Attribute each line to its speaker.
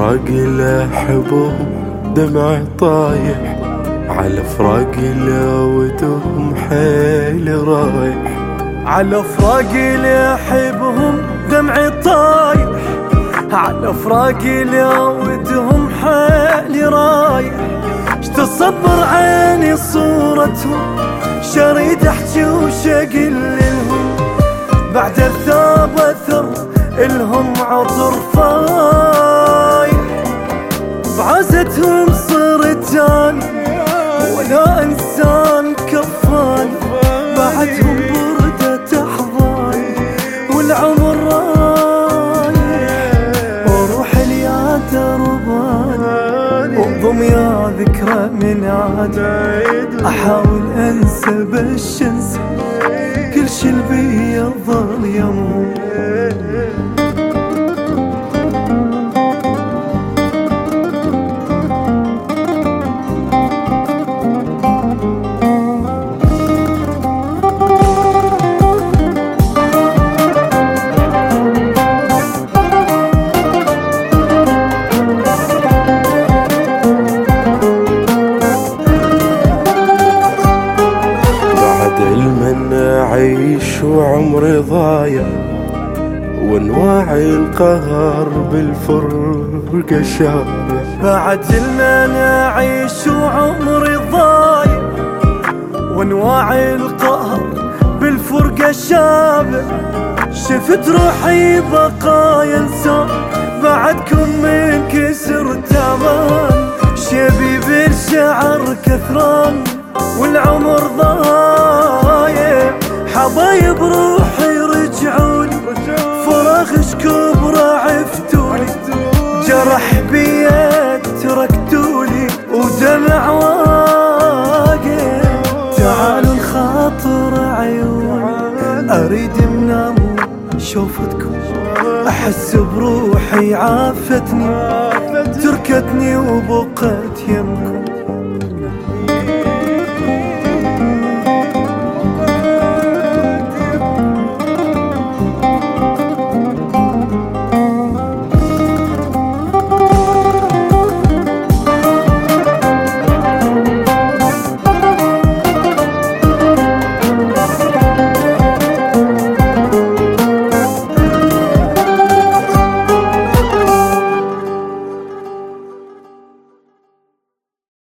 Speaker 1: فراق اللي احبهم دمع طايح، على فراق اللي ودهم حيل رايح،
Speaker 2: على فراق اللي احبهم دمع طايح، على فراق اللي ودهم حيل رايح. اشتصبر عيني صورتهم، شريد احجي وشقل لهم، بعد الثاب اثر الهم عطر فايح. بعزتهم صرت اني ولا انسان كفاني، بعدهم بردة احضاني والعمر رايح. وروح ليا درباني وانضم يا ذكرى من عاد، احاول انسى بش انسى كل شي البي ظل يموت.
Speaker 1: أعيش وعمري ضايع، وانواعي القهر بالفرقة شابع.
Speaker 2: بعد المن أعيش وعمري ضايع، وانواعي القهر بالفرقة شابع. شفت روحي بقايا انسان بعدكم من كسر تمام، شبي بالشعر كثران والعمر ضايع. حبايب روحي رجعوني، فراغ كبرى عفتوني، جرح بيد تركتوني ودمع واقع. تعالوا الخاطر عيوني، اريد منام شوفتكم، احس بروحي عافتني، تركتني وبقت يمكم.